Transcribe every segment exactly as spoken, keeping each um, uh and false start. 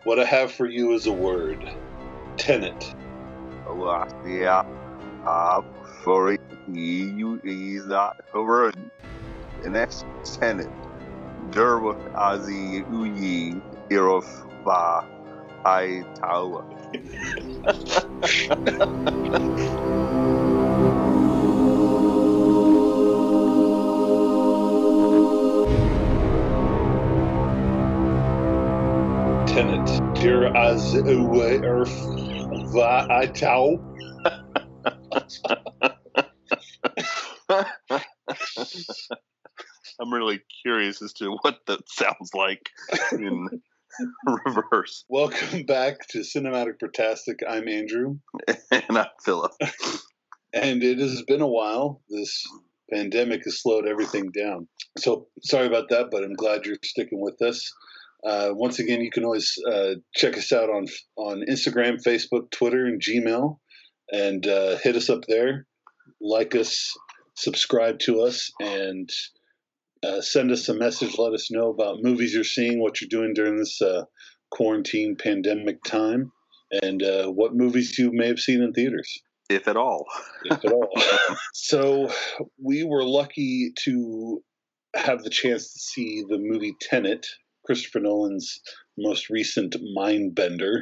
What I have for you is a word. Tenet. Ja, uh, for you is that word. The next tenet. Derwa azi uyi irofa I tawa. Tenet. Der az uwe erf va I tau. I'm really curious as to what that sounds like in reverse. Welcome back to Cinematic Protastic. I'm Andrew. And I'm Philip. And it has been a while. This pandemic has slowed everything down. So sorry about that, but I'm glad you're sticking with us. Uh, once again, you can always uh, check us out on on Instagram, Facebook, Twitter, and Gmail. And uh, hit us up there. Like us, subscribe to us, and uh, send us a message. Let us know about movies you're seeing, what you're doing during this uh, quarantine pandemic time, and uh, what movies you may have seen in theaters. If at all. If at all. So we were lucky to have the chance to see the movie Tenet, Christopher Nolan's most recent mind bender.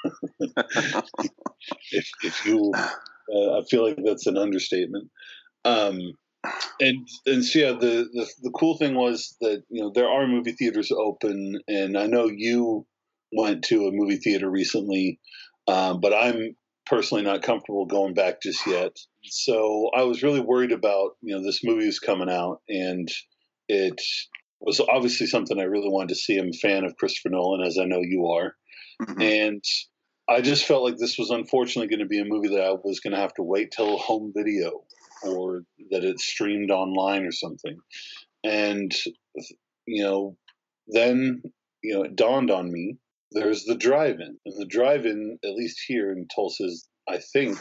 if, if you, uh, I feel like that's an understatement. Um, and and so yeah, the, the the cool thing was that, you know, there are movie theaters open, and I know you went to a movie theater recently, um, but I'm personally not comfortable going back just yet. So I was really worried about, you know, this movie is coming out, and it was obviously something I really wanted to see. I'm a fan of Christopher Nolan, as I know you are, mm-hmm. and I just felt like this was unfortunately going to be a movie that I was going to have to wait till home video, or that it's streamed online or something. And, you know, then, you know, it dawned on me, there's the drive-in. And the drive-in, at least here in Tulsa, I think,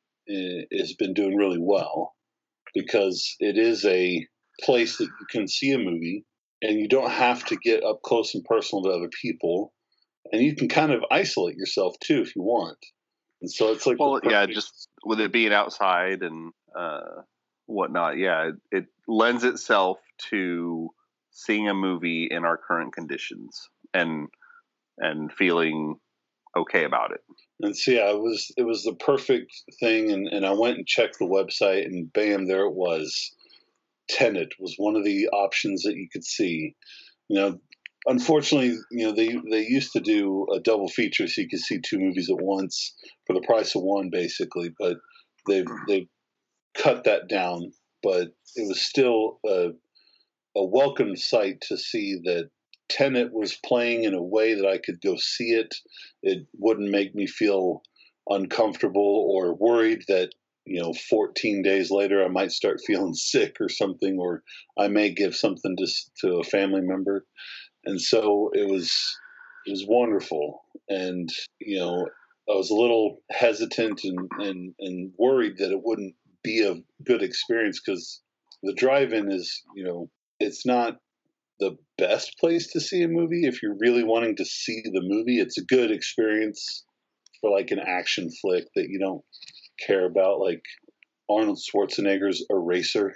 has been doing really well, because it is a place that you can see a movie, and you don't have to get up close and personal to other people. And you can kind of isolate yourself, too, if you want. And so it's like, well, yeah, just with it being outside and uh, whatnot, yeah, it, it lends itself to seeing a movie in our current conditions and and feeling okay about it. And so yeah, it was it was the perfect thing, and, and I went and checked the website, and bam, there it was. Tenet was one of the options that you could see. You know, unfortunately, you know, they they used to do a double feature, so you could see two movies at once for the price of one, basically. But they've they've cut that down. But it was still a a welcome sight to see that Tenet was playing in a way that I could go see it. It wouldn't make me feel uncomfortable or worried that, you know, fourteen days later I might start feeling sick or something, or I may give something to to a family member. And so it was it was wonderful. And, you know, I was a little hesitant and, and, and worried that it wouldn't be a good experience, because the drive-in is, you know, it's not the best place to see a movie. If you're really wanting to see the movie, it's a good experience for like an action flick that you don't care about, like Arnold Schwarzenegger's Eraser.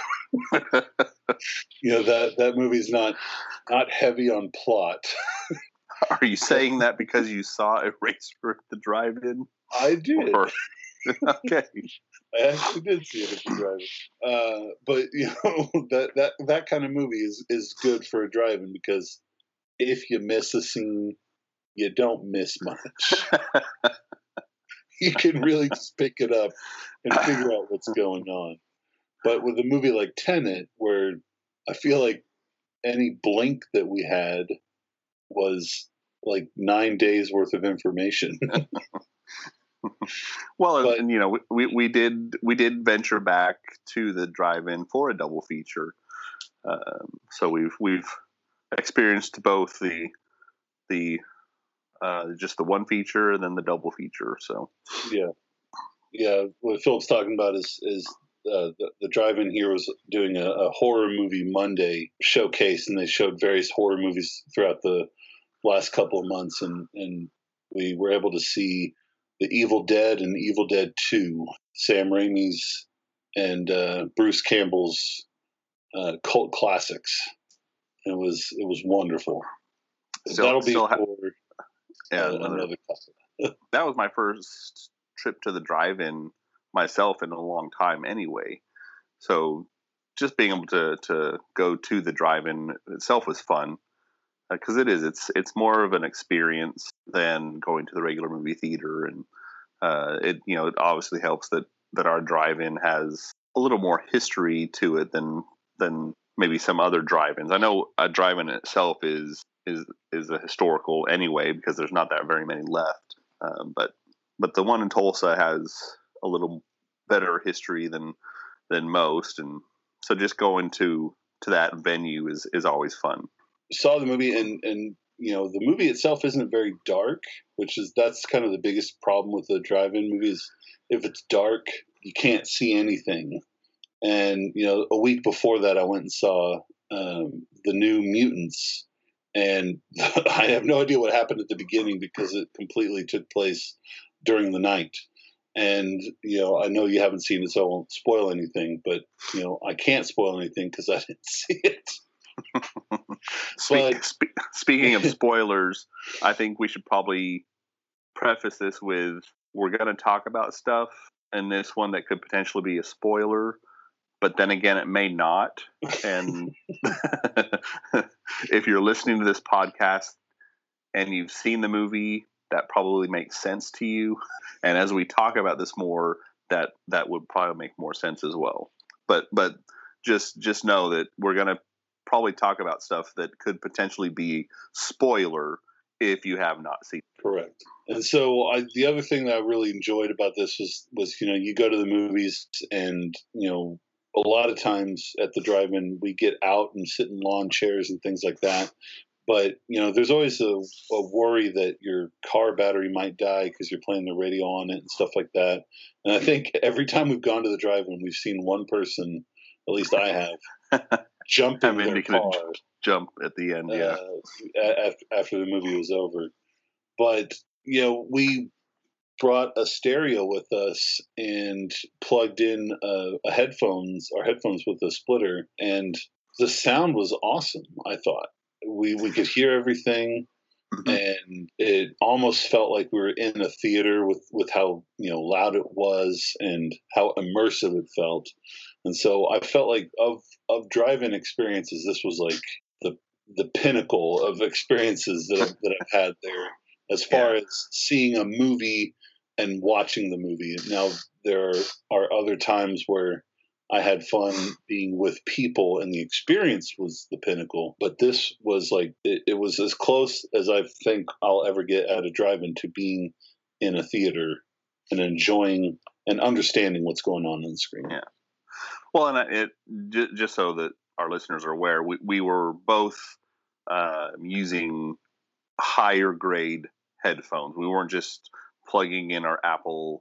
You know, that that movie's not not heavy on plot. Are you saying that because you saw Eraser at the drive-in? I did. Or... Okay. I actually did see it at the drive-in. Uh, but, you know, that, that, that kind of movie is, is good for a drive-in, because if you miss a scene, you don't miss much. You can really just pick it up and figure out what's going on. But with a movie like Tenet, where I feel like any blink that we had was like nine days worth of information. Well, but, and you know, we, we did we did venture back to the drive-in for a double feature, um, so we've we've experienced both the the uh, just the one feature and then the double feature. So yeah, yeah. What Philip's talking about is is uh, the, the drive-in here was doing a, a horror movie Monday showcase, and they showed various horror movies throughout the last couple of months, and and we were able to see the Evil Dead and Evil Dead Two, Sam Raimi's and uh, Bruce Campbell's uh, cult classics. It was it was wonderful. Still, That'll be still ha- for yeah, uh, another, another topic. That was my first trip to the drive-in myself in a long time anyway. So just being able to, to go to the drive-in itself was fun, because uh, it is. It's it's more of an experience than going to the regular movie theater, and uh, it you know it obviously helps that, that our drive-in has a little more history to it than than maybe some other drive-ins. I know a drive-in itself is is is a historical anyway, because there's not that very many left. Um, but but the one in Tulsa has a little better history than than most, and so just going to to that venue is is always fun. Saw the movie, and and you know the movie itself isn't very dark, which is that's kind of the biggest problem with the drive-in movies. If it's dark, you can't see anything. And you know, a week before that, I went and saw um, the New Mutants, and I have no idea what happened at the beginning because it completely took place during the night. And you know, I know you haven't seen it, so I won't spoil anything. But you know, I can't spoil anything because I didn't see it. Speak, But, spe- speaking of spoilers, I think we should probably preface this with, we're going to talk about stuff in this one that could potentially be a spoiler, but then again, it may not. And if you're listening to this podcast and you've seen the movie, that probably makes sense to you. And as we talk about this more, that that would probably make more sense as well. But but just just know that we're going to probably talk about stuff that could potentially be spoiler if you have not seen it. Correct. And so I, the other thing that I really enjoyed about this was, was, you know, you go to the movies and, you know, a lot of times at the drive-in, we get out and sit in lawn chairs and things like that. But, you know, there's always a, a worry that your car battery might die because you're playing the radio on it and stuff like that. And I think every time we've gone to the drive-in, we've seen one person, at least I have, jump in their car. Jump at the end, yeah. Uh, after, after the movie was over. But, you know, we brought a stereo with us and plugged in uh, a headphones, our headphones with a splitter, and the sound was awesome, I thought. We we could hear everything, mm-hmm. and it almost felt like we were in a theater with, with how, you know, loud it was and how immersive it felt. And so I felt like of of drive-in experiences, this was like the the pinnacle of experiences that I've, that I've had there, as far yeah. as seeing a movie and watching the movie. Now, there are other times where I had fun being with people and the experience was the pinnacle, but this was like, it, it was as close as I think I'll ever get at a drive-in to being in a theater and enjoying and understanding what's going on on the screen. Yeah. Well, and it j- just so that our listeners are aware, we, we were both uh, using higher grade headphones. We weren't just plugging in our Apple,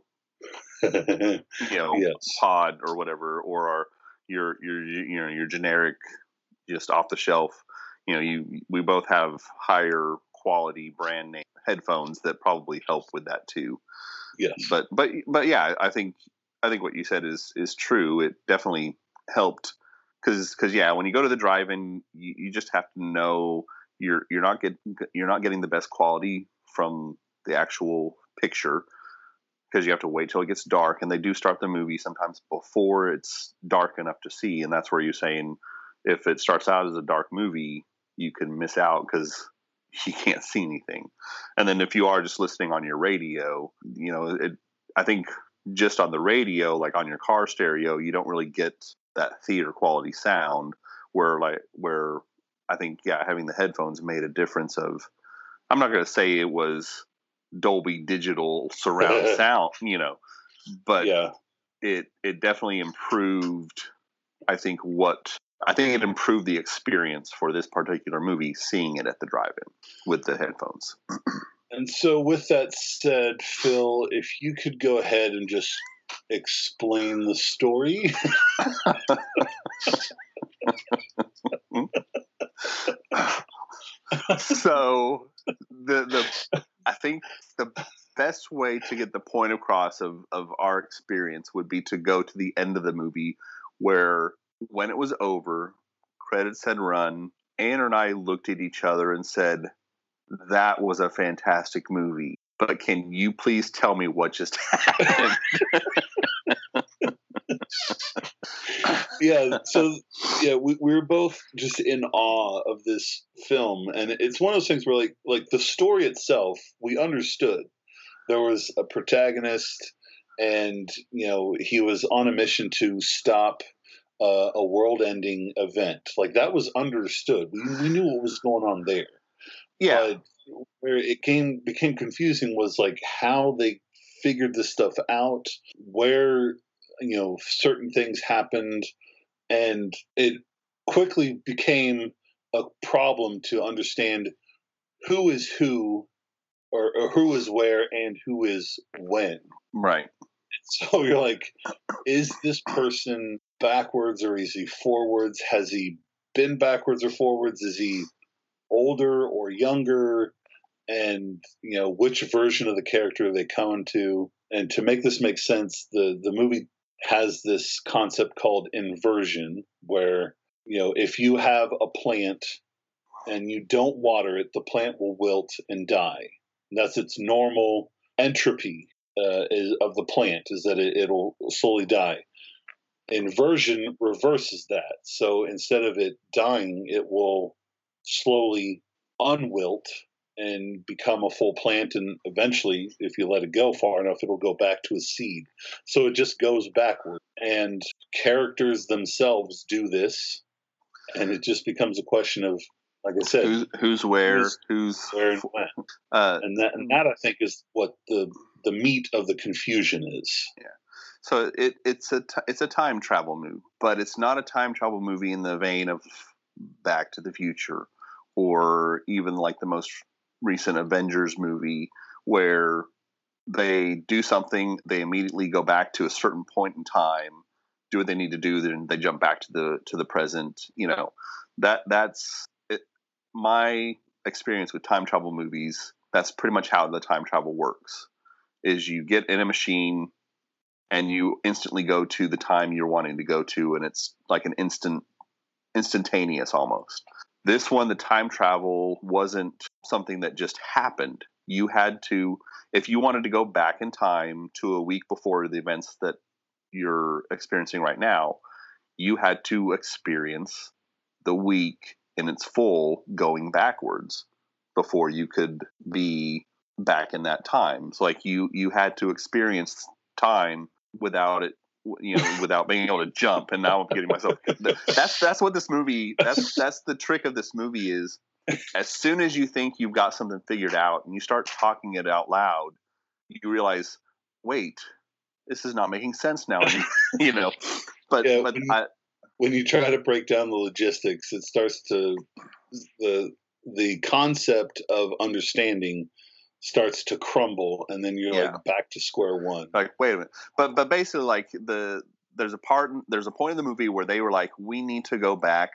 you know, yes. pod or whatever, or our your your you know your generic, just off the shelf. You know, you we both have higher quality brand name headphones that probably help with that too. Yes. But but but yeah, I think I think what you said is is true. It definitely helped because because yeah, when you go to the drive-in, you, you just have to know you're you're not get you're not getting the best quality from the actual picture, because you have to wait till it gets dark, and they do start the movie sometimes before it's dark enough to see, and that's where you're saying if it starts out as a dark movie, you can miss out because you can't see anything. And then if you are just listening on your radio, you know, it, I think just on the radio, like on your car stereo, you don't really get that theater quality sound where like where I think, yeah, having the headphones made a difference of, I'm not going to say it was Dolby Digital surround sound, you know, but yeah. it, it definitely improved, I think what, I think it improved the experience for this particular movie, seeing it at the drive-in with the headphones. And so with that said, Phil, if you could go ahead and just explain the story. So the the I think the best way to get the point across of of our experience would be to go to the end of the movie, where when it was over, credits had run, Anna and I looked at each other and said, "That was a fantastic movie, but can you please tell me what just happened?" Yeah, so yeah, we, we were both just in awe of this film, and it's one of those things where like like the story itself, we understood. There was a protagonist, and you know he was on a mission to stop uh, a world-ending event. Like that was understood. We we knew what was going on there. Yeah, But where it came became confusing was like how they figured this stuff out, where you know certain things happened, and it quickly became a problem to understand who is who, or, or who is where, and who is when. right. So you're like, is this person backwards or is he forwards? Has he been backwards or forwards? Is he older or younger? And you know, which version of the character are they coming to? And to make this make sense, the the movie has this concept called inversion, where you know if you have a plant and you don't water it, the plant will wilt and die. And that's its normal entropy uh, is, of the plant, is that it, it'll slowly die. Inversion reverses that. So instead of it dying, it will slowly unwilt and become a full plant. And eventually, if you let it go far enough, it'll go back to a seed. So it just goes backward. And characters themselves do this. And it just becomes a question of, like I said, Who's who's where, who's, who's where and when. Uh, and that, and that I think is what the the meat of the confusion is. Yeah. So it it's a t- it's a time travel movie, but it's not a time travel movie in the vein of Back to the Future, or even like the most recent Avengers movie, where they do something, they immediately go back to a certain point in time, do what they need to do, then they jump back to the to the present. You know, that that's it, my experience with time travel movies. That's pretty much how the time travel works. Is you get in a machine and you instantly go to the time you're wanting to go to, and it's like an instant, instantaneous almost. This one, the time travel wasn't something that just happened. You had to, if you wanted to go back in time to a week before the events that you're experiencing right now, you had to experience the week in its full going backwards before you could be back in that time. So like you, you had to experience time without it, you know, without being able to jump. And now I'm getting myself. That's that's what this movie. That's that's the trick of this movie is. As soon as you think you've got something figured out, and you start talking it out loud, you realize, wait, this is not making sense now. You know, but yeah, but when, I, when you try to break down the logistics, it starts to the the concept of understanding starts to crumble, and then you're yeah. like back to square one. Like, wait a minute. But but basically, like the there's a part there's a point in the movie where they were like, we need to go back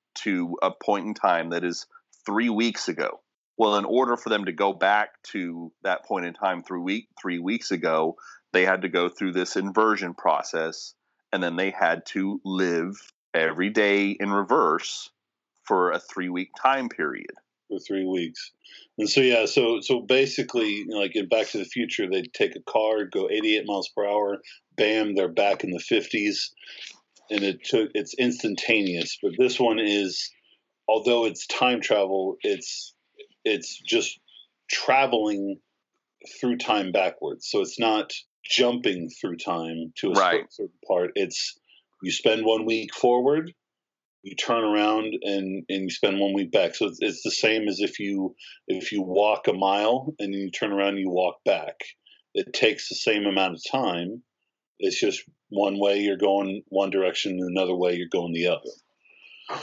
to a point in time that is three weeks ago. Well, in order for them to go back to that point in time three week three weeks ago, they had to go through this inversion process, and then they had to live every day in reverse for a three week time period. For three weeks. And so, yeah, so so basically, you know, like in Back to the Future, they'd take a car, go eighty-eight miles per hour, bam, they're back in the fifties. And it took, it's instantaneous. But this one is, although it's time travel, it's it's just traveling through time backwards. So it's not jumping through time to a right. certain part. It's you spend one week forward, you turn around and, and you spend one week back. So it's, it's the same as if you if you walk a mile and you turn around and you walk back. It takes the same amount of time. It's just one way you're going one direction, and another way you're going the other.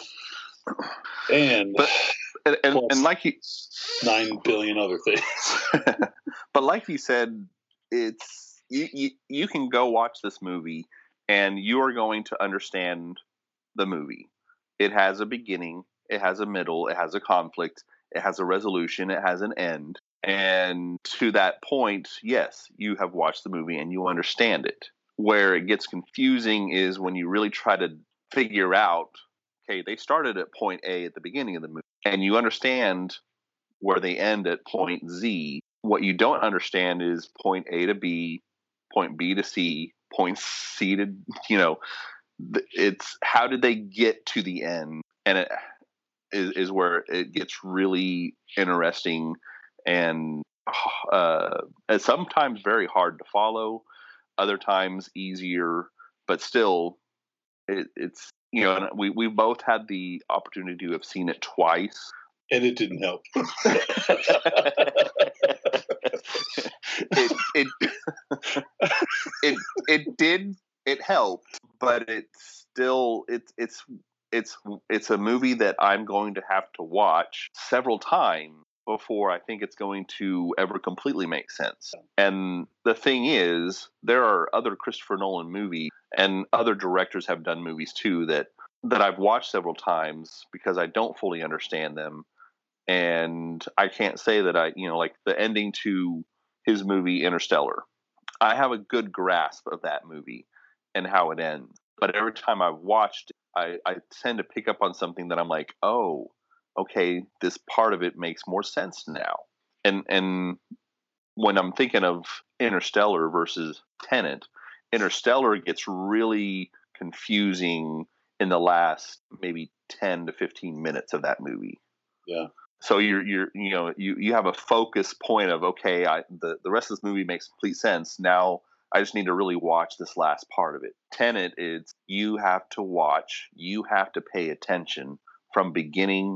And but, and, and, and like you, nine billion other things. But like you said, it's you, you you can go watch this movie and you are going to understand the movie. It has a beginning, it has a middle, it has a conflict, It has a resolution. It has an end. And to that point, yes, you have watched the movie and you understand it. Where it gets confusing is when you really try to figure out, okay, they started at point A at the beginning of the movie, and you understand where they end at point Z. What you don't understand is point A to B, point B to C, point C to, you know, it's how did they get to the end? And it is, is where it gets really interesting and uh, it's sometimes very hard to follow, other times easier, but still it, it's, you know, and we, we both had the opportunity to have seen it twice. And it didn't help. it, it, it, it did, it helped, but it's still, it's, it's, it's, it's a movie that I'm going to have to watch several times before I think it's going to ever completely make sense. And the thing is, there are other Christopher Nolan movies, and other directors have done movies too, that, that I've watched several times because I don't fully understand them. And I can't say that I, you know, like the ending to his movie Interstellar, I have a good grasp of that movie and how it ends. But every time I've watched it, I, I tend to pick up on something that I'm like, oh, okay, this part of it makes more sense now. And and when I'm thinking of Interstellar versus Tenet, Interstellar gets really confusing in the last maybe ten to fifteen minutes of that movie. Yeah. So you're you're you know you, you have a focus point of, okay, I the, the rest of this movie makes complete sense. Now I just need to really watch this last part of it. Tenet, it's you have to watch, you have to pay attention from beginning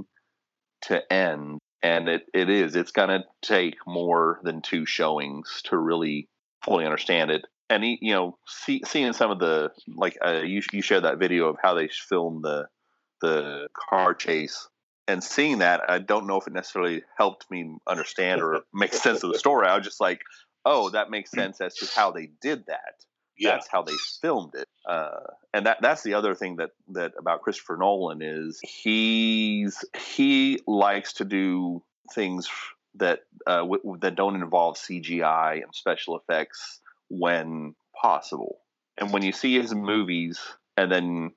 to end, and it, it is it's gonna take more than two showings to really fully understand it. And you know, see, seeing some of the like uh, you you shared that video of how they filmed the the car chase. And seeing that, I don't know if it necessarily helped me understand or make sense of the story. I was just like, oh, that makes sense as to how they did that. Yeah. That's how they filmed it. Uh, and that that's the other thing that, that about Christopher Nolan is he's he likes to do things that uh, w- that don't involve C G I and special effects when possible. And when you see his movies and then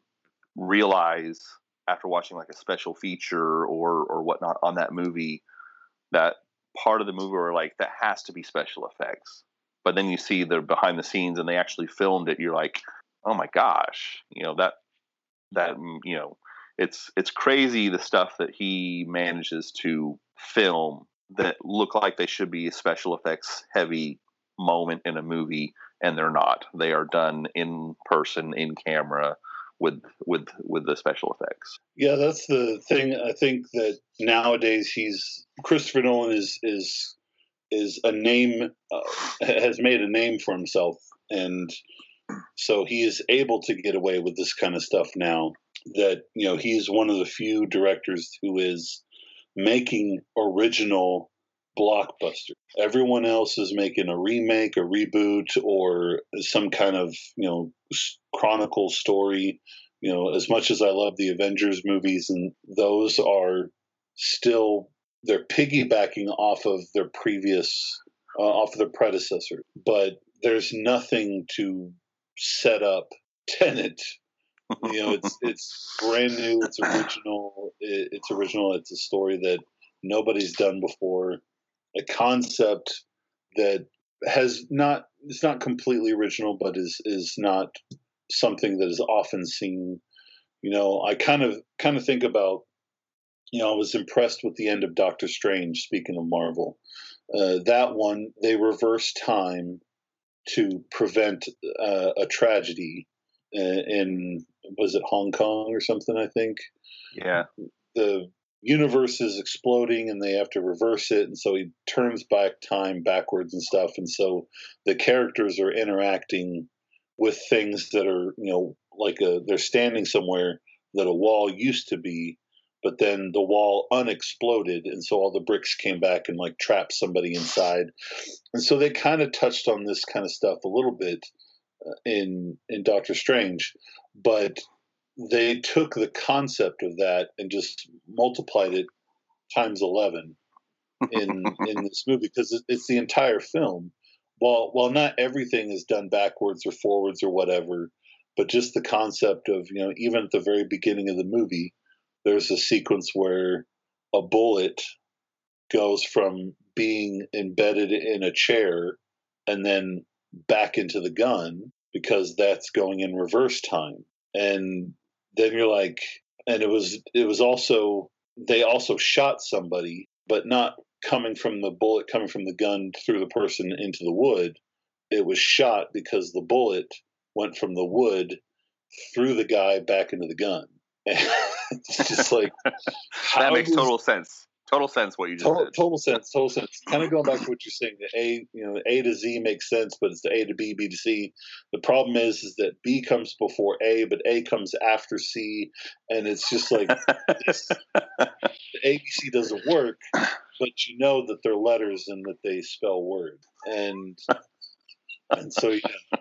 realize after watching like a special feature or or whatnot on that movie, that part of the movie where like that has to be special effects, but then you see the behind the scenes and they actually filmed it, you're like, oh my gosh, you know, that that you know, it's it's crazy the stuff that he manages to film that look like they should be a special effects heavy moment in a movie, and they're not. They are done in person, in camera, with with with the special effects. Yeah, that's the thing. I think that nowadays he's Christopher Nolan is is is a name uh, has made a name for himself, and so he is able to get away with this kind of stuff now. That, you know, he's one of the few directors who is making original blockbuster. Everyone else is making a remake, a reboot, or some kind of, you know, chronicle story. You know, as much as I love the Avengers movies, and those are still, they're piggybacking off of their previous, uh, off of their predecessor. But there's nothing to set up Tenet. You know, it's it's brand new, it's original, it, it's original. It's a story that nobody's done before, a concept that has not, it's not completely original, but is is not something that is often seen. You know, I kind of kind of think about, you know, I was impressed with the end of Doctor Strange. Speaking of Marvel, uh, that one, they reversed time to prevent uh, a tragedy uh, in, was it Hong Kong or something? I think. Yeah. The universe is exploding and they have to reverse it, and so he turns back time backwards and stuff, and so the characters are interacting with things that are, you know, like a, they're standing somewhere that a wall used to be, but then the wall unexploded, and so all the bricks came back and like trapped somebody inside. And so they kind of touched on this kind of stuff a little bit uh, in in Doctor Strange, but they took the concept of that and just multiplied it times eleven in in this movie because it, it's the entire film. While while not everything is done backwards or forwards or whatever, but just the concept of, you know, even at the very beginning of the movie, there's a sequence where a bullet goes from being embedded in a chair and then back into the gun because that's going in reverse time. And then you're like, and it was it was also they also shot somebody, but not coming from the bullet coming from the gun through the person into the wood. It was shot because the bullet went from the wood through the guy back into the gun. And it's just like that makes total sense. Total sense what you just total, said. Total sense, total sense. Kind of going back to what you're saying, the A, you know, A to Z makes sense, but it's the A to B, B to C. The problem is, is that B comes before A, but A comes after C, and it's just like this, the A B C doesn't work, but you know that they're letters and that they spell word, and and so yeah.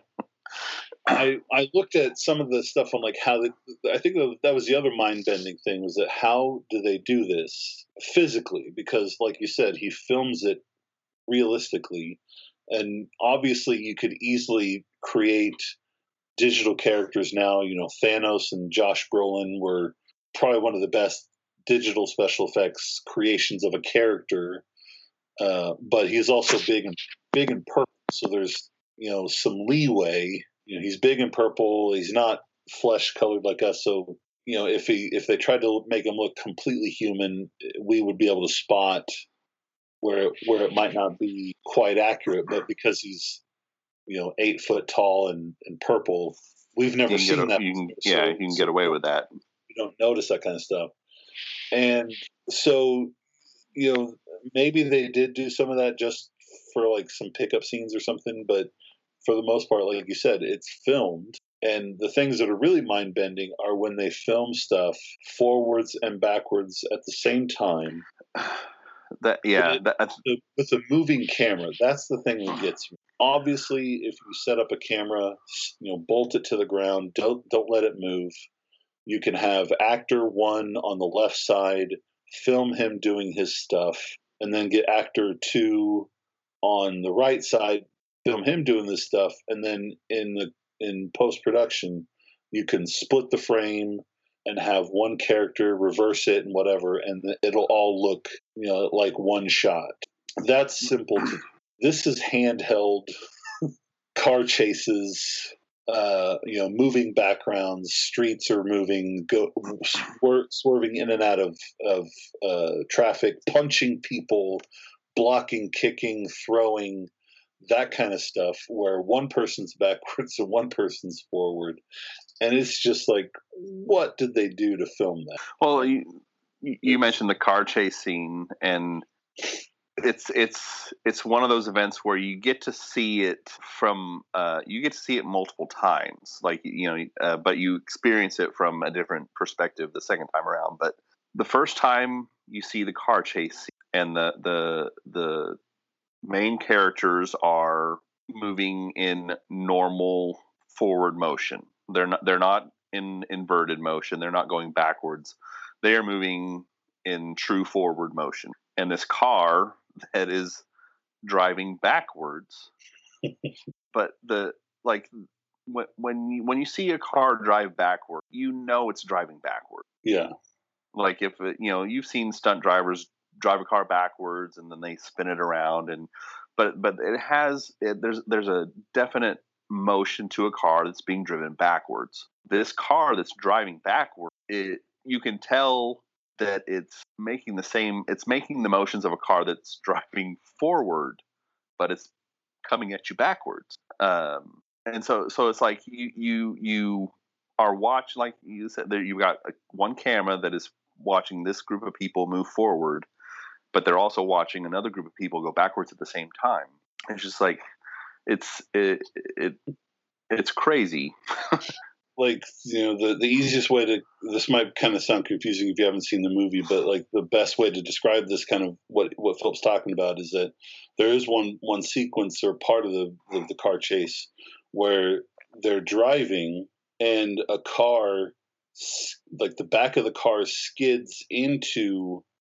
I, I looked at some of the stuff on like how they, I think that was the other mind bending thing was that how do they do this physically? Because like you said, he films it realistically, and obviously you could easily create digital characters now. You know, Thanos and Josh Brolin were probably one of the best digital special effects creations of a character, uh, but he's also big and big and purple, so there's, you know, some leeway. You know, he's big and purple. He's not flesh colored like us. So, you know, if he if they tried to make him look completely human, we would be able to spot where where it might not be quite accurate. But because he's, you know, eight foot tall and, and purple, we've never seen a, that. You can, before, yeah, so, you can so get away with that. You don't notice that kind of stuff. And so, you know, maybe they did do some of that just for like some pickup scenes or something, but for the most part, like you said, it's filmed. And the things that are really mind bending are when they film stuff forwards and backwards at the same time. That yeah, with, that, with a moving camera. That's the thing that gets me. Obviously, if you set up a camera, you know, bolt it to the ground. Don't don't let it move. You can have actor one on the left side, film him doing his stuff, and then get actor two on the right side, film him doing this stuff, and then in the in post production, you can split the frame and have one character reverse it and whatever, and it'll all look, you know, like one shot. That's simple to do. This is handheld car chases. Uh, you know, moving backgrounds, streets are moving, go swir- swerving in and out of of uh, traffic, punching people, blocking, kicking, throwing, that kind of stuff. Where one person's backwards and one person's forward, and it's just like, what did they do to film that? Well, you, you mentioned the car chase scene, and it's it's it's one of those events where you get to see it from uh, you get to see it multiple times, like, you know, uh, but you experience it from a different perspective the second time around. But the first time you see the car chase scene, and the the the main characters are moving in normal forward motion. They're not they're not in inverted motion. They're not going backwards. They are moving in true forward motion. And this car that is driving backwards, but the like when when you, when you see a car drive backward, you know it's driving backward. Yeah. Like if it, you know, you've seen stunt drivers drive a car backwards and then they spin it around, and but but it has it, there's there's a definite motion to a car that's being driven backwards. This car that's driving backward, it you can tell that it's making the same it's making the motions of a car that's driving forward, but it's coming at you backwards. Um, and so so it's like you you you are watching, like you said, there you've got a, one camera that is watching this group of people move forward, but they're also watching another group of people go backwards at the same time. It's just like it's it it it's crazy. Like, you know, the, the easiest way to, this might kind of sound confusing if you haven't seen the movie, but like the best way to describe this kind of what, what Philip's talking about is that there is one, one sequence or part of the, of the car chase where they're driving and a car, like the back of the car skids into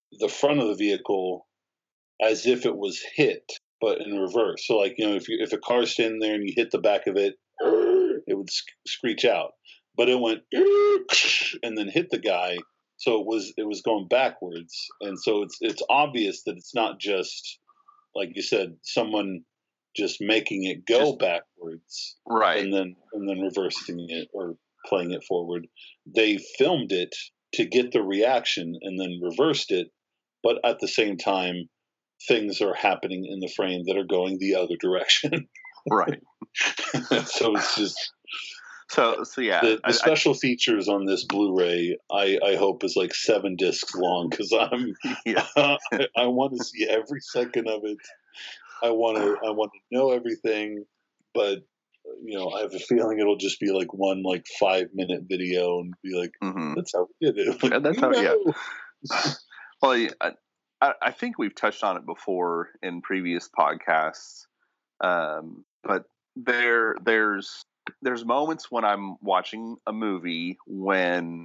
the front of the vehicle as if it was hit, but in reverse. So, like, you know, if you if a car's standing there and you hit the back of it, it would sc- screech out. But it went and then hit the guy. So it was it was going backwards, and so it's it's obvious that it's not just, like you said, someone just making it go just, backwards, right, and then and then reversing it or playing it forward. They filmed it to get the reaction and then reversed it, but at the same time, things are happening in the frame that are going the other direction. Right. So it's just so so yeah. The, the I, special I, features on this Blu-ray, I, I hope, is like seven discs long because I'm yeah. uh, I, I want to see every second of it. I want to I want to know everything, but you know I have a feeling it'll just be like one like five minute video and be like, mm-hmm. that's how we did it. Like, and that's how know. yeah. Well, I, I think we've touched on it before in previous podcasts, um, but there there's there's moments when I'm watching a movie when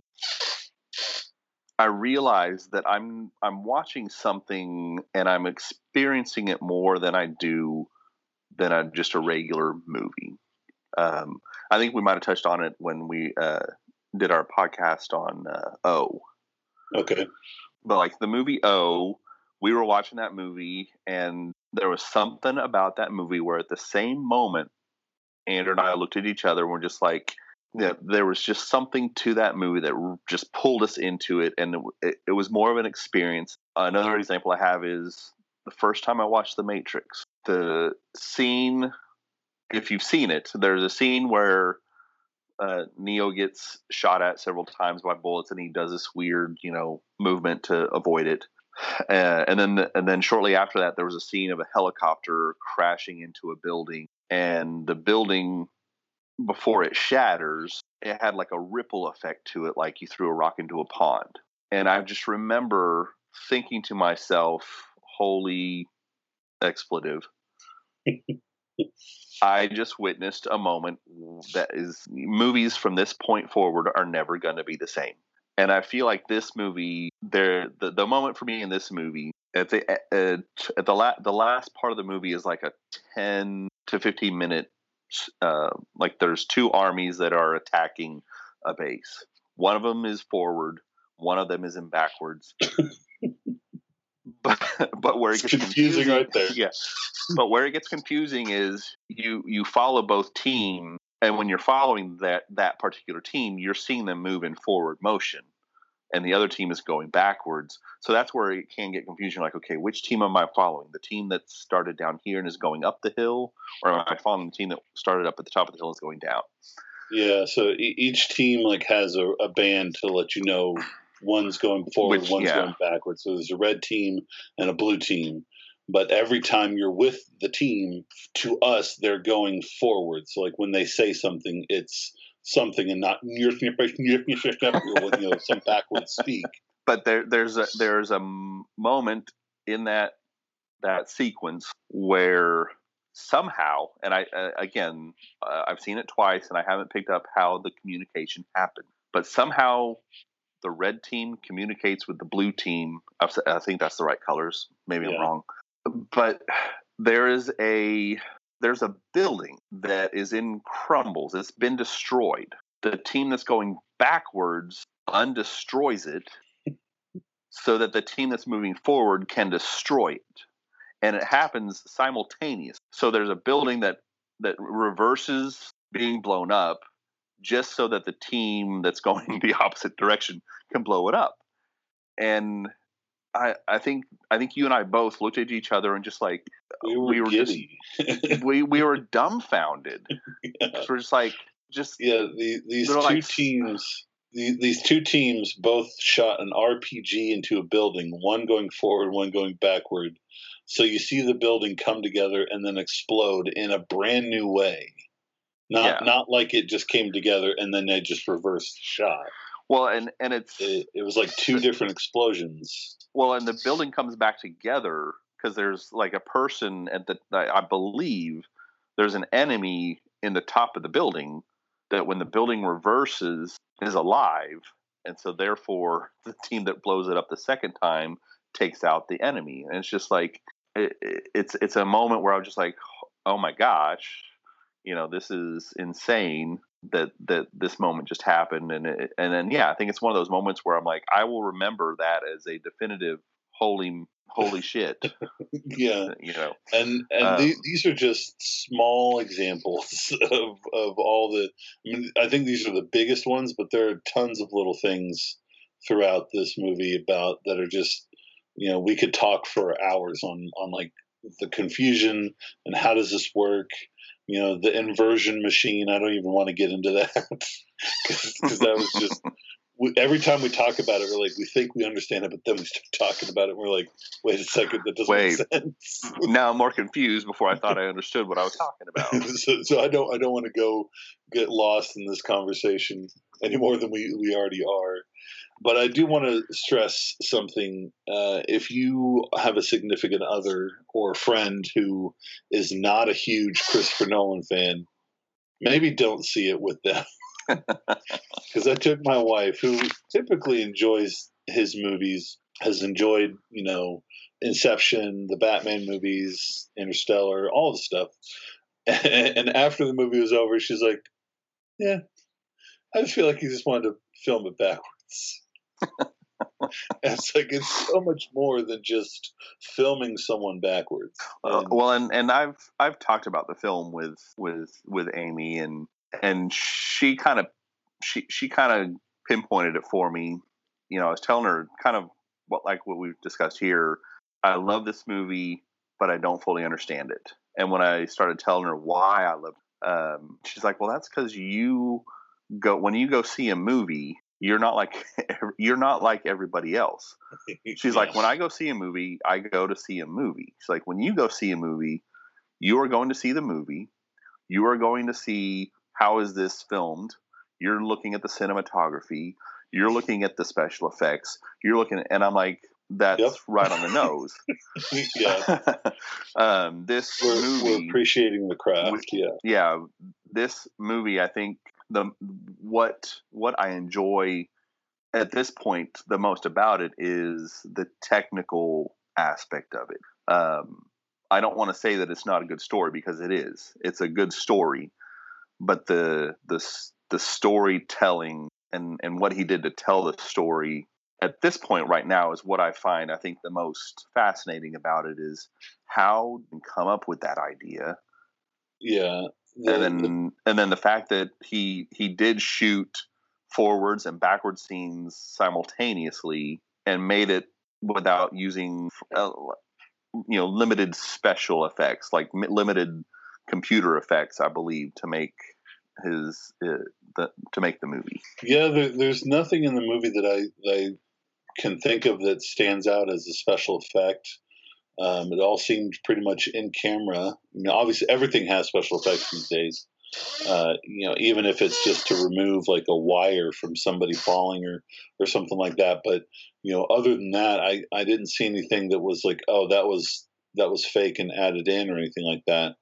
I realize that I'm I'm watching something and I'm experiencing it more than I do than a, just a regular movie. Um, I think we might have touched on it when we uh, did our podcast on uh, O. Okay. But like the movie O, we were watching that movie and there was something about that movie where at the same moment, Andrew and I looked at each other and we're just like, yeah, there was just something to that movie that just pulled us into it. And it, it was more of an experience. Another example I have is the first time I watched The Matrix. The scene, if you've seen it, there's a scene where uh, Neo gets shot at several times by bullets and he does this weird, you know, movement to avoid it. Uh, and then, and then shortly after that, there was a scene of a helicopter crashing into a building, and the building, before it shatters, it had like a ripple effect to it, like you threw a rock into a pond. And I just remember thinking to myself, holy expletive. I just witnessed a moment that is, movies from this point forward are never going to be the same. And I feel like this movie, there, the, the moment for me in this movie, at the at, at the la- the last part of the movie is like a ten to fifteen minute, uh, like there's two armies that are attacking a base. One of them is forward, one of them is in backwards. but but where it gets it's confusing, confusing right there. Yeah. But where it gets confusing is you you follow both teams, and when you're following that that particular team, you're seeing them move in forward motion, and the other team is going backwards. So that's where it can get confusing. Like, okay, which team am I following? The team that started down here and is going up the hill, or am I following the team that started up at the top of the hill and is going down? Yeah. So e- each team like has a, a band to let you know one's going forward, which, one's yeah. going backwards. So there's a red team and a blue team. But every time you're with the team, to us, they're going forward. So, like, when they say something, it's something and not you know, some backwards speak. But there, there's a there's a moment in that that sequence where somehow, and I uh, again, uh, I've seen it twice, and I haven't picked up how the communication happened. But somehow, the red team communicates with the blue team. I think that's the right colors. Maybe yeah. I'm wrong. But there is a there's a building that is in crumbles. It's been destroyed. The team that's going backwards undestroys it so that the team that's moving forward can destroy it. And it happens simultaneously. So there's a building that, that reverses being blown up just so that the team that's going the opposite direction can blow it up. And I, I think I think you and I both looked at each other and just like we were, we were giddy. just we we were dumbfounded. Yeah. We're just like just yeah. The, these two like, teams, the, these two teams both shot an R P G into a building. One going forward, one going backward. So you see the building come together and then explode in a brand new way. Not yeah. not like it just came together and then they just reversed the shot. Well, and, and it's it, it was like two different explosions. Well, and the building comes back together because there's like a person at the, I believe there's an enemy in the top of the building that when the building reverses is alive. And so therefore the team that blows it up the second time takes out the enemy. And it's just like it, it's it's a moment where I was just like, oh my gosh, you know, this is insane that that this moment just happened. And it, and then yeah, I think it's one of those moments where I'm like, I will remember that as a definitive holy holy shit. Yeah, you know, and and um, the, these are just small examples of of all the. I mean, I think these are the biggest ones, but there are tons of little things throughout this movie about that are just, you know, we could talk for hours on on like the confusion and how does this work. You know, the inversion machine. I don't even want to get into that because that was just. We, every time we talk about it, we're like, we think we understand it, but then we start talking about it, and we're like, wait a second, that doesn't Wait. make sense. Now I'm more confused before I thought I understood what I was talking about. so, so I don't, I don't want to go get lost in this conversation any more than we, we already are. But I do want to stress something. Uh, if you have a significant other or friend who is not a huge Christopher Nolan fan, maybe don't see it with them. Because I took my wife, who typically enjoys his movies, has enjoyed, you know, Inception, the Batman movies, Interstellar, all the stuff. And after the movie was over, she's like, yeah, I just feel like he just wanted to film it backwards. And it's like, it's so much more than just filming someone backwards. Uh, And, well, and, and I've I've talked about the film with with with Amy, and and she kind of she she kind of pinpointed it for me. You know, I was telling her kind of what like what we've discussed here. I love this movie, but I don't fully understand it. And when I started telling her why I love it, um, she's like, "Well, that's because you go when you go see a movie, you're not like you're not like everybody else." She's yeah. like, "When I go see a movie, I go to see a movie." She's like, "When you go see a movie, you are going to see the movie. You are going to see how is this filmed. You're looking at the cinematography. You're looking at the special effects. You're looking at," and I'm like, that's Yep. right on the nose. Yeah. um, this we're, movie, we're appreciating the craft. we- yeah. yeah, this movie, I think the what what I enjoy at this point the most about it is the technical aspect of it. Um, I don't want to say that it's not a good story, because it is. It's a good story, but the the the storytelling and and what he did to tell the story at this point right now is what I find, I think, the most fascinating about it is how you come up with that idea. Yeah. The, and then the, and then the fact that he he did shoot forwards and backwards scenes simultaneously and made it without using uh, you know limited special effects, like m- limited computer effects, I believe, to make his uh, the, to make the movie. Yeah, there, there's nothing in the movie that I, that I can think of that stands out as a special effect. Um, it all seemed pretty much in camera. I mean, obviously, everything has special effects these days. Uh, you know, even if it's just to remove like a wire from somebody falling or or something like that. But you know, other than that, I I didn't see anything that was like, oh, that was that was fake and added in or anything like that.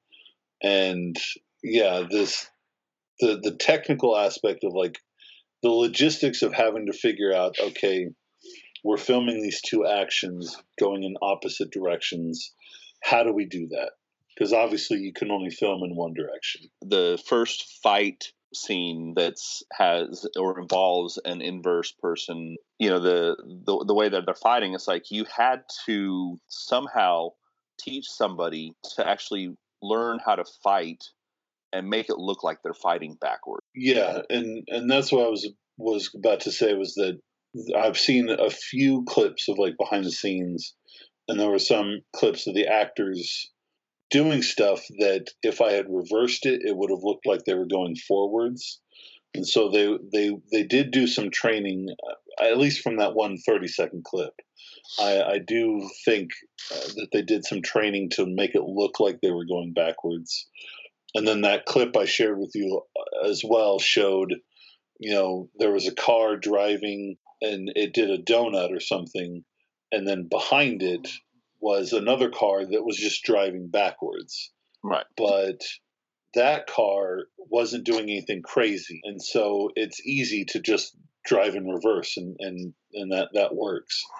And yeah, this the the technical aspect of like the logistics of having to figure out, okay, we're filming these two actions going in opposite directions. How do we do that? Because obviously you can only film in one direction. The first fight scene that's has or involves an inverse person, you know, the, the the way that they're fighting, it's like you had to somehow teach somebody to actually learn how to fight and make it look like they're fighting backward. Yeah, and and that's what I was was about to say, was that I've seen a few clips of like behind the scenes, and there were some clips of the actors doing stuff that if I had reversed it, it would have looked like they were going forwards. And so they they they did do some training, uh, at least from that one thirty second clip. I, I do think uh, that they did some training to make it look like they were going backwards. And then that clip I shared with you as well showed, you know, there was a car driving and it did a donut or something, and then behind it was another car that was just driving backwards. Right. But that car wasn't doing anything crazy, and so it's easy to just drive in reverse, and and and that that works.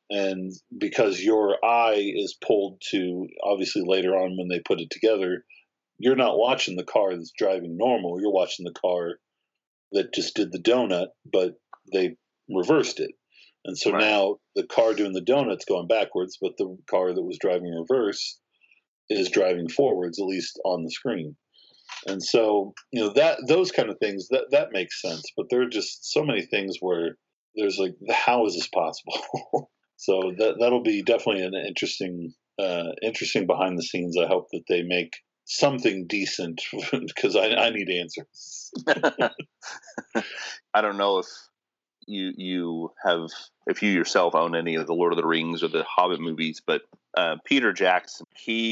And because your eye is pulled to, obviously later on when they put it together, you're not watching the car that's driving normal. You're watching the car that just did the donut, but they reversed it. And so Right. now the car doing the donut's going backwards, but the car that was driving reverse is driving forwards, at least on the screen. And so, you know, that those kind of things, that that makes sense. But there are just so many things where there's like, how is this possible? So that that'll be definitely an interesting, uh, interesting behind the scenes. I hope that they make something decent because I, I need answers. I don't know if you you have if you yourself own any of the Lord of the Rings or the Hobbit movies, but uh, Peter Jackson,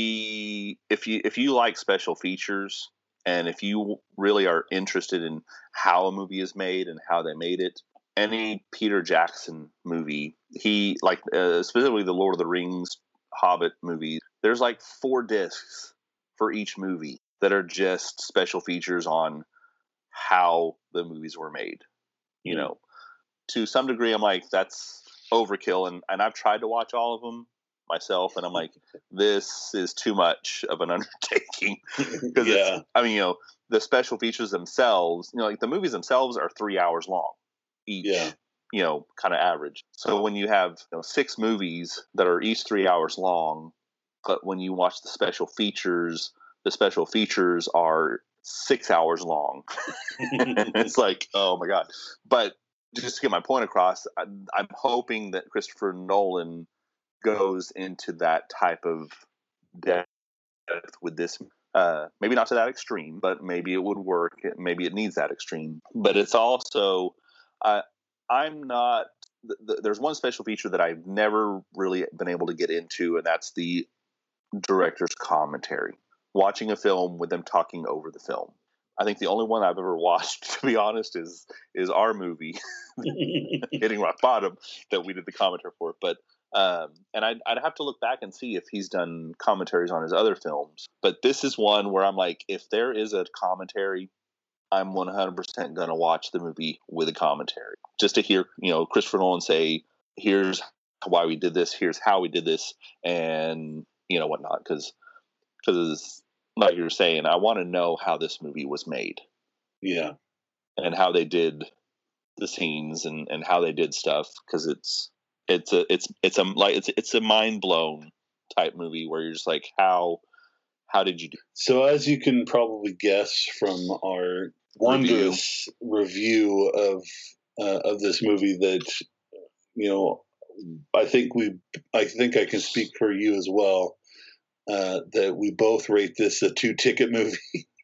he if you if you like special features and if you really are interested in how a movie is made and how they made it, any Peter Jackson movie, he like uh, specifically the Lord of the Rings, Hobbit movies. There's like four discs for each movie that are just special features on how the movies were made. You Mm. know, to some degree, I'm like, that's overkill. And, and I've tried to watch all of them myself, and I'm like, this is too much of an undertaking. Because Yeah. I mean, you know, the special features themselves, you know, like the movies themselves are three hours long each. Yeah. You know, kind of average. So when you have you know, six movies that are each three hours long, but when you watch the special features, the special features are six hours long. It's like, oh my god! But just to get my point across, I, I'm hoping that Christopher Nolan goes into that type of depth with this. Uh, maybe not to that extreme, but maybe it would work. Maybe it needs that extreme. But it's also, uh, I'm not. Th- th- there's one special feature that I've never really been able to get into, and that's the director's commentary. Watching a film with them talking over the film. I think the only one I've ever watched, to be honest, is is our movie, Hitting Rock Bottom, that we did the commentary for. But um, and I'd, I'd have to look back and see if he's done commentaries on his other films. But this is one where I'm like, if there is a commentary, I'm one hundred percent going to watch the movie with a commentary, just to hear, you know, Christopher Nolan say, "Here's why we did this. Here's how we did this," and you know whatnot. Because because like you're saying, I want to know how this movie was made. Yeah. And how they did the scenes and, and how they did stuff, because it's it's a it's it's a like it's it's a mind blown type movie where you're just like, how how did you do? So as you can probably guess from our wondrous review, review of uh, of this movie, that you know, I think we I think I can speak for you as well. Uh, that we both rate this a two ticket movie.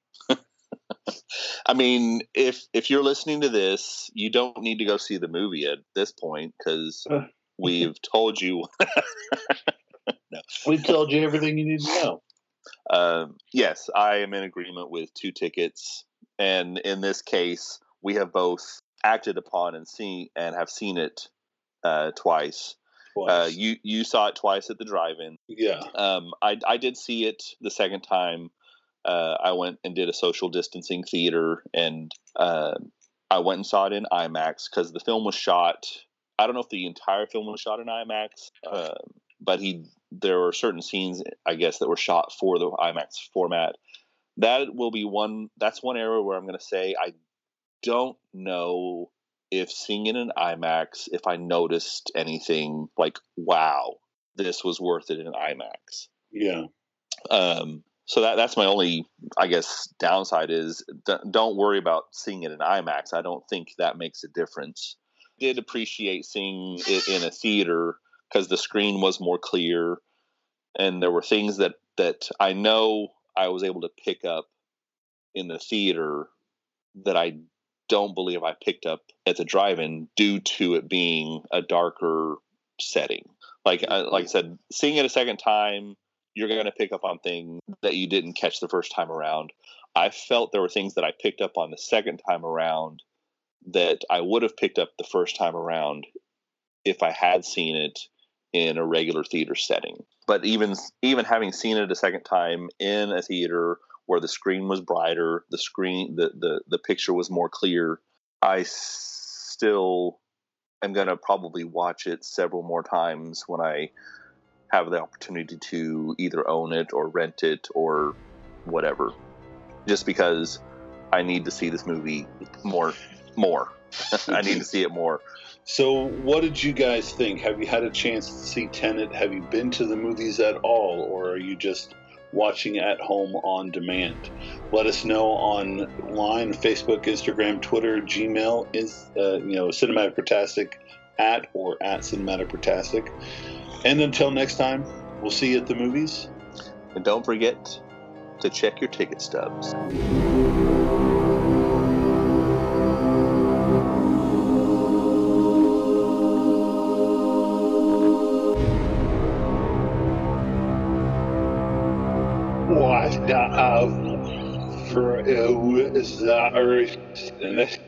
I mean, if if you're listening to this, you don't need to go see the movie at this point because we've told you. No. We've told you everything you need to know. Um, yes, I am in agreement with two tickets, and in this case, we have both acted upon and seen and have seen it uh, twice. Twice. Uh, you you saw it twice at the drive-in. Yeah. Um, I I did see it the second time. Uh, I went and did a social distancing theater, and uh, I went and saw it in IMAX because the film was shot. I don't know if the entire film was shot in IMAX, uh, but he there were certain scenes, I guess, that were shot for the IMAX format. That will be one. That's one area where I'm going to say I don't know if seeing it in IMAX, if I noticed anything like, wow, this was worth it in IMAX. Yeah. Um, so that that's my only, I guess, downside is don't worry about seeing it in IMAX. I don't think that makes a difference. I did appreciate seeing it in a theater because the screen was more clear, and there were things that that I know I was able to pick up in the theater that I don't believe I picked up at the drive-in due to it being a darker setting. Like I, like I said, seeing it a second time, you're going to pick up on things that you didn't catch the first time around. I felt there were things that I picked up on the second time around that I would have picked up the first time around if I had seen it in a regular theater setting. But even even having seen it a second time in a theater where the screen was brighter, the screen, the, the, the picture was more clear, I still am going to probably watch it several more times when I have the opportunity to either own it or rent it or whatever, just because I need to see this movie more. More. I need to see it more. So, what did you guys think? Have you had a chance to see Tenet? Have you been to the movies at all, or are you just watching at home on demand? Let us know online: Facebook, Instagram, Twitter, Gmail. Is uh, you know Cinematic Portastic at or at Cinematic Portastic. And until next time, we'll see you at the movies. And don't forget to check your ticket stubs. What the for is